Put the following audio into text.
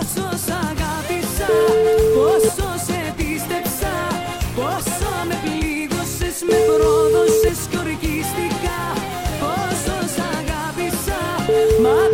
Πόσο σ' αγάπησα, πόσο σε πίστεψα, πόσο με πλήγωσες, με πρόδωσες κι ορκίστηκα. Πόσο σ' αγάπησα, μα